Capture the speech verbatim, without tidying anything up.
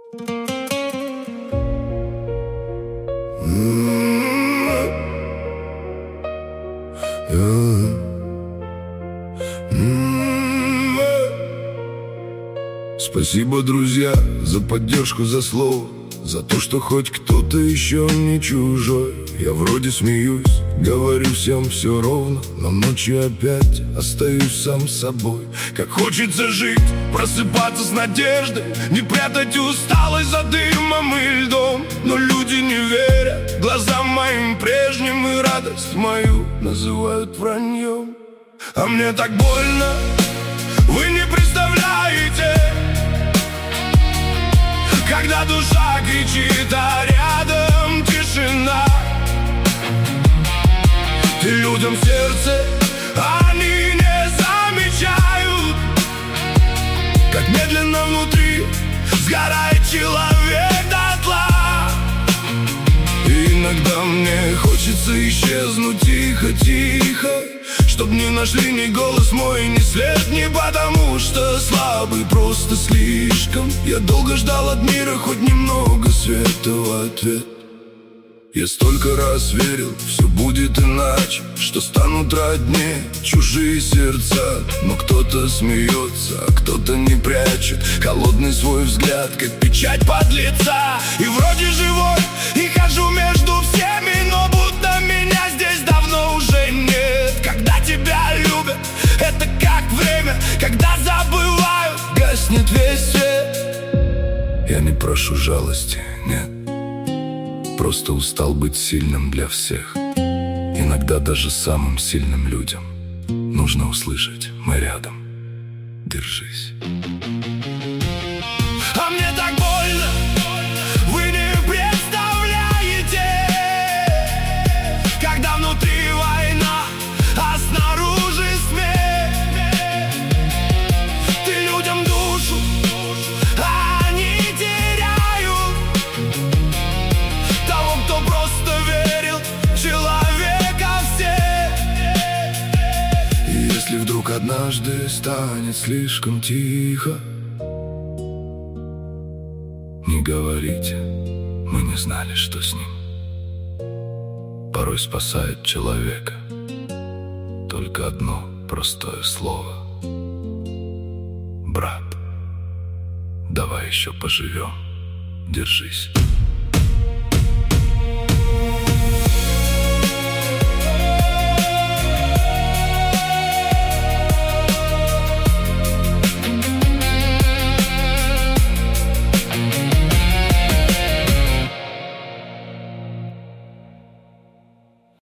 Спасибо, друзья, за поддержку, за слово, за то, что хоть кто-то еще не чужой. Я вроде смеюсь, говорю всем все ровно, но ночью опять остаюсь сам собой. Как хочется жить, просыпаться с надеждой, не прятать усталость за дымом и льдом. Но люди не верят глазам моим прежним, и радость мою называют враньем. А мне так больно, вы не представляете, когда душа кричит, а рядом тишина. И людям сердце они не замечают, как медленно внутри сгорает человек дотла. И иногда мне хочется исчезнуть тихо-тихо, чтоб не нашли ни голос мой, ни след, ни потому что слабый просто слишком. Я долго ждал от мира хоть немного света в ответ. Я столько раз верил, все будет иначе, что станут роднее чужие сердца. Но кто-то смеется, а кто-то не прячет холодный свой взгляд, как печать подлеца. И вроде живой, и хожу между всеми, но будто меня здесь давно уже нет. Когда тебя любят, это как время, когда забывают, гаснет весь свет. Я не прошу жалости, нет, просто устал быть сильным для всех. Иногда даже самым сильным людям нужно услышать: мы рядом, держись. А мне так больно, вы не представляете, когда внутри война, а снаружи смерть. Ты людям душу, а они теряют того, кто просто верил в человека все. И если вдруг однажды станет слишком тихо, не говорите, мы не знали, что с ним. Порой спасает человека только одно простое слово: брат, давай еще поживем, держись.